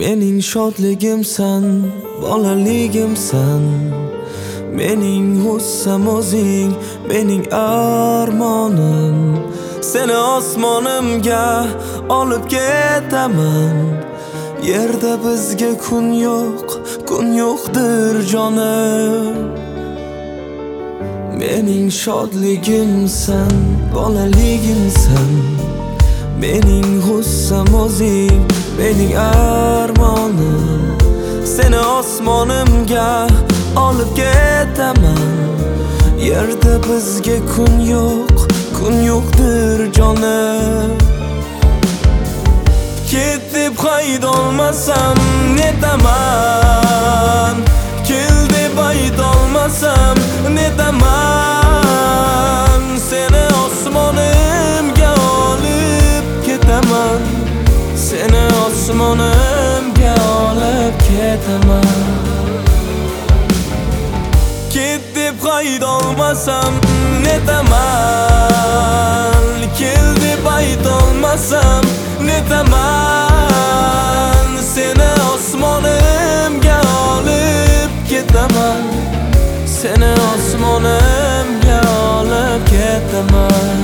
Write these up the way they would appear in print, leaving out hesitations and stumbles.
Mening shodligimsan, bolaligimsan. Mening hussam o'zing, mening armonim. Seni osmonimga olib ketaman. Yerda bizga kun yo'qdir jonim. Mening shodligimsan, bolaligimsan. Mening hussam o'zing, mening armonim. Seni osmonimga olib ketaman. Yerda bizga kun yo'qdir jonim. Ket deb haydolmasam netaman, kel deb aytolmasam netaman. Seni osmonimga olib ketaman. Seni osmonimga olib ketaman. Ket deb haydolmasam netaman, kel deb aytolmasam netaman. Seni osmonimga olib ketaman. Seni osmonimga olib ketaman.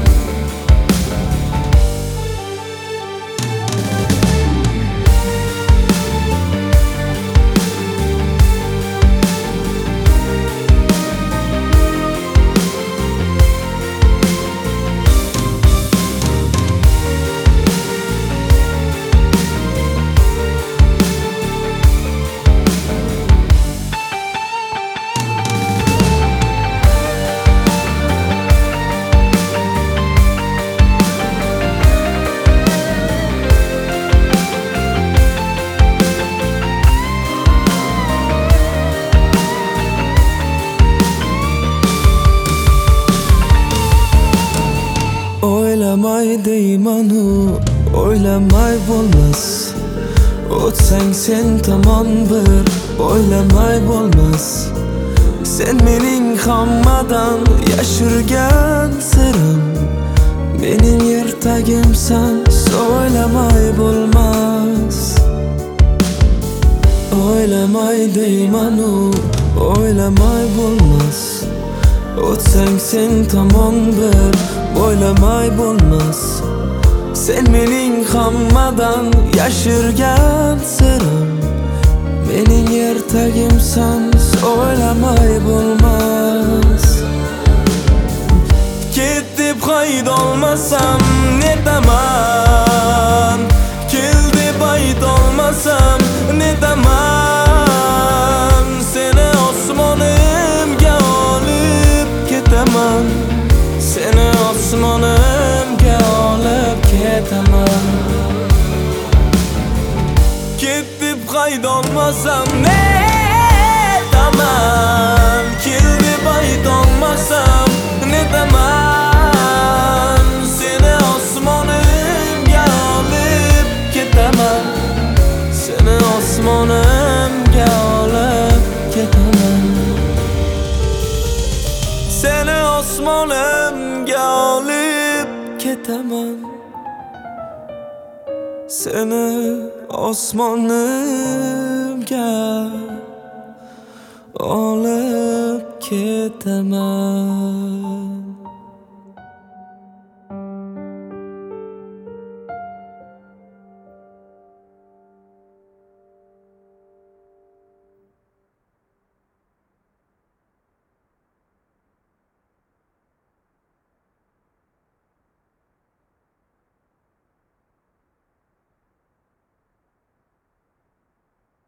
O'ylamay deymanu, o'ylamay bo'lmas. O'tsang sen tomon bir, o'ylamay bo'lmas. Sen mening hammadan yashirgan sirim. Mening ertagimsan, o'ylamay bo'lmas. O'ylamay deymanu, o'ylamay bo'lmas. O'tsang sen tomon bir, o'ylamay bo'lmas. Sen mening hammadan yashirgan sirim. Mening ertagimsan, o'ylamay bo'lmas. Ket deb haydolmasam netaman, kel deb aytolmasam netaman. Seni osmonimga olib ketaman. Seni osmonimga olib ketaman. Ket deb haydolmasam netaman, kel deb aytolmasam netaman. Seni osmonimga olib ketaman. Seni osmonimga olib ketaman. Seni osmonimga olib ketaman. Seni osmonimga olib ketaman.